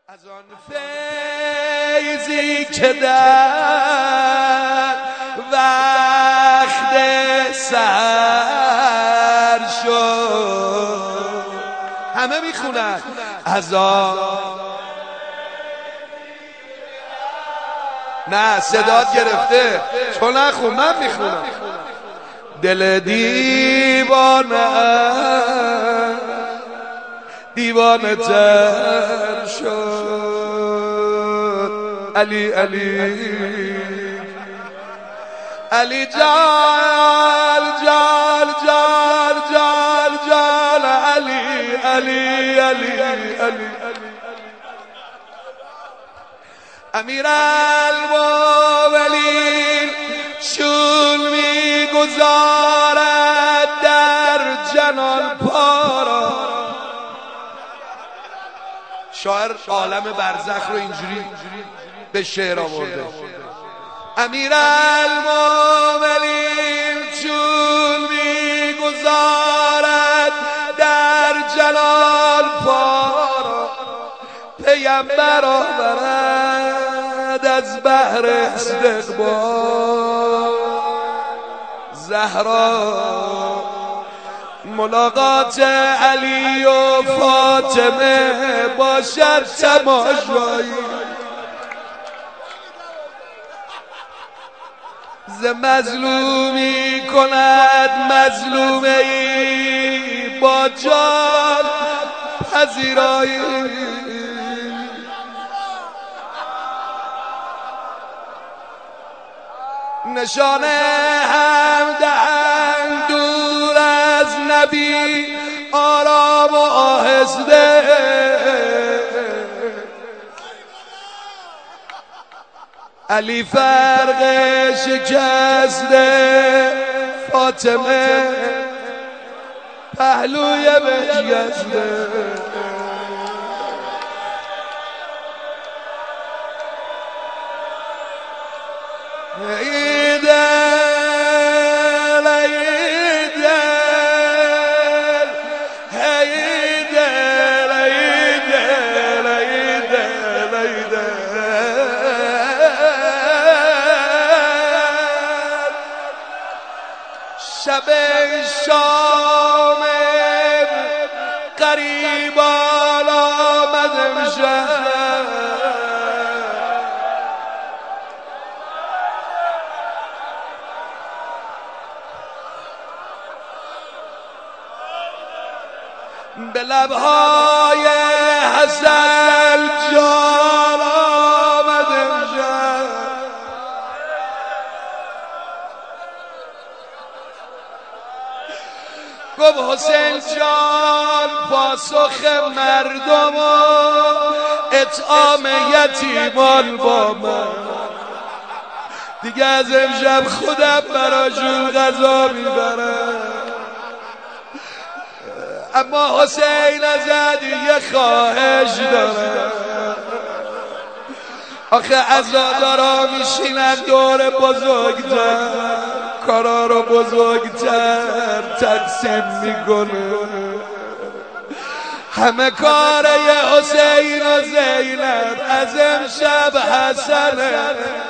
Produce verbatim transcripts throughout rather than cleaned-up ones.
از آن فیضی که در وقت سحر شد همه میخونن از آن نه صدات گرفته تو نخون من میخونم دل دیوانه دیوانه تر شد علی علی علی جان جان جان جان جان علی علی علی علی امیر المومنین چون میگذارد در جنان پارا شاعر عالم برزخ رو اینجوری به شعر آورده امیر المومنین چون میگذارد در جلال پارا پیمبر آورد از بحر استقبال زهرا ملاقات علی و فاطمه باشد تماشایی ز مظلومی کند مظلومه ای با جان پذیرایی نشانه هم دهند دور از نبی آرام و آهسته علی فرق شکسته فاطمه پهلوی بشکسته شب شام قریبان آمد امشب به لبهای حسن جان آمد امشب گفت حسین جان پاسخ مردم و اطعام یتیمان با من دیگه از امشب خودم براشون غذا میبرم اما حسین ازت یه خواهش داره آخه عزادارا میشینن دور بزرگتر کارا رو بزرگتر تقسیم میکنه همه کار یه حسین و زینب از امشب حسنه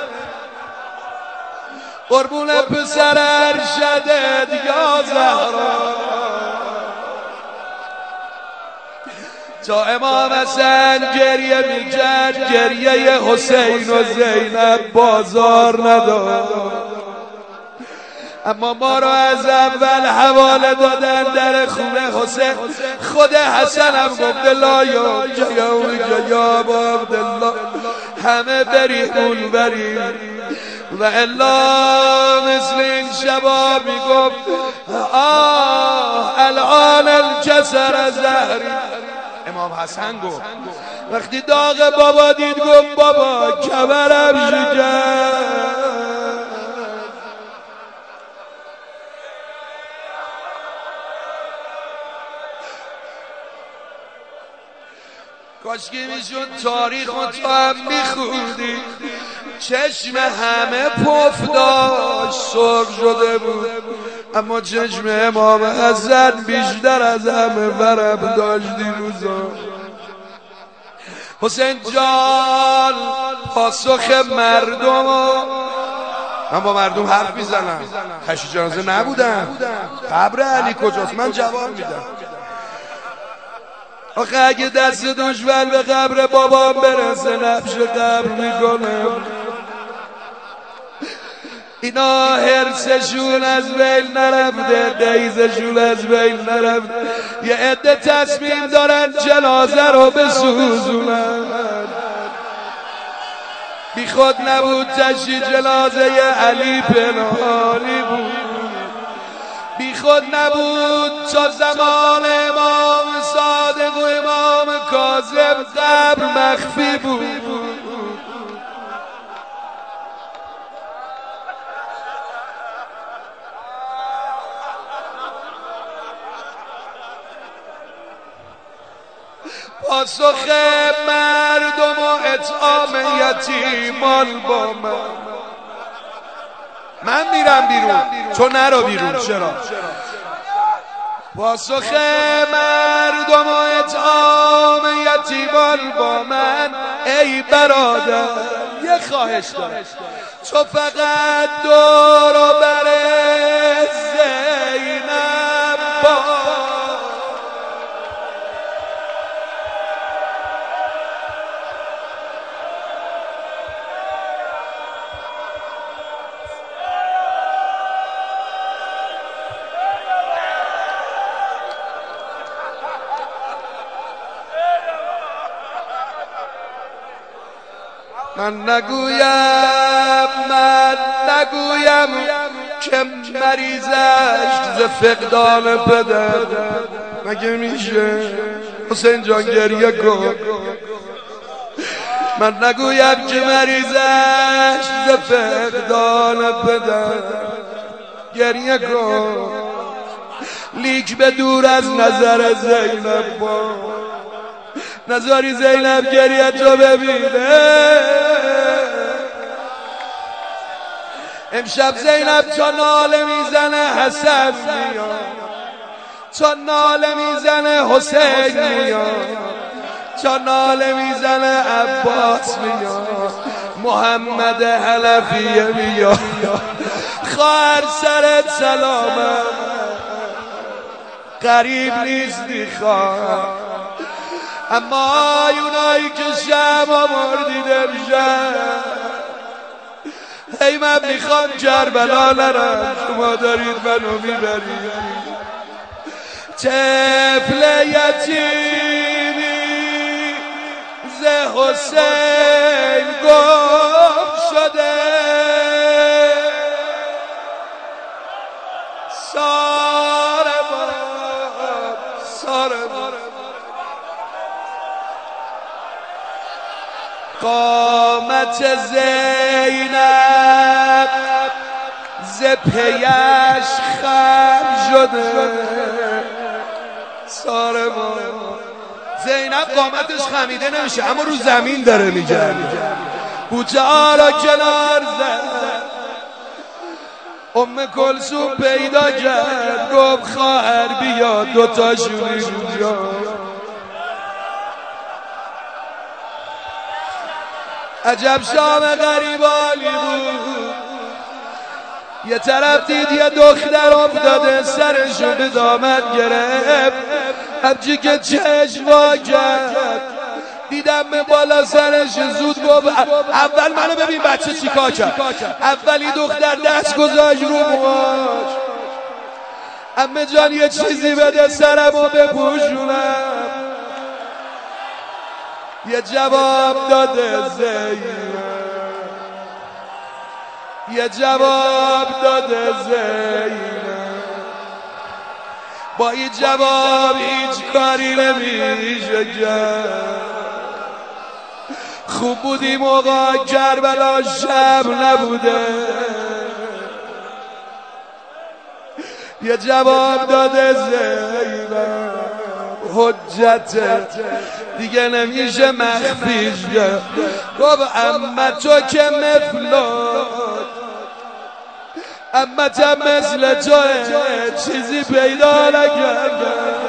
قربون پسر ارشدت یا زهرا تا امام حسن گریه میکرد گریه حسین و زینب بازار نداد اما ما رو از اول حواله دادن در خونه حسین خود حسن هم گفت لا یا جیا یا عبدالله همه بریمون بریم و الا مثل این شبا میگفت آه الان الجسر زهری امام حسن گفت وقتی داغ بابا دید گفت بابا کمرم شکست کاشکی میشد تاریخ و تو هم میخوندی چشم همه پف داشت سرخ شده بود اما چشم امام حسن بیشتر از همه ورم داشت دیروزا حسین جان پاسخ مردم، من با مردم حرف میزنم، خشی جنازه نبودم. قبر علی کجاست؟ من جواب میدم. آخه اگه دست دشمن به قبر بابام برسه نبش قبر میکنم. اینا حرسشون از بین نرفته، دیزشون از بین نرفته. یه عده تصمیم دارن جنازه رو بسوزونن. بی خود نبود تشییع جنازه علی پنهانی بود، بی خود نبود تا زمان امام صادق و امام کاظم قبر مخفی بود. پاسخ مردم و اطعام یتیمان با من. من میرم بیرون، تو نرو بیرون. چرا؟ پاسخ مردم و اطعام یتیمان با من. ای برادر یه خواهش دارم، تو فقط دور و بر زینب با من نگویم، من نگویم که مریضش ز فقدان پدر. مگه میشه حسین جان گریه کن؟ من نگویم که مریضش ز فقدان پدر گریه کن، لیک به دور از نظر زینب با نظاری زینب گریه تو ببینه. امشب زینب تا ناله میزنه حسن میاد، تا ناله میزنه حسین میاد، تا ناله میزنه عباس میاد، محمد حنفیه میاد. خواهر سرت سلامت، قریب نیستی خواهر، اما اونایی که شما مردید امشب، هی من میخوام کربلا نرم، شما دارید منو میبرید. طفل یتیمی ز حسین گم شده، ساره باب ساره باب قامت زینب ز پیش خم شده. ساره ما زینب قامتش خمیده نمیشه، اما رو زمین داره میگرده. بوچه ها را کنار زد، ام کلثوم پیدا کرد، گفت خواهر بیا دوتاشون اینجا. عجب شام غریبانی بود. یه طرف دید یه دختر افتاده، سرشو به دامن گرفت، همچی که چشم وا کرد دیدم به بالا سرش زود گفت اول منو ببین بچه چیکار کرد. اولی دختر دست گذاشت رو موهاش، عمه جان یه چیزی بده سرمو بپوشونم. یه جواب داده زینب، یه جواب داده زینب، با این جواب هیچ کاری نمیشه کرد. خوب بودی موقع کربلا شب نبوده. یه جواب داده زینب، حجت دیگه نمیشه مخفیش کرد. گفت اما تو که مفلات، اما تا مثل توه چیزی پیدا نکردم.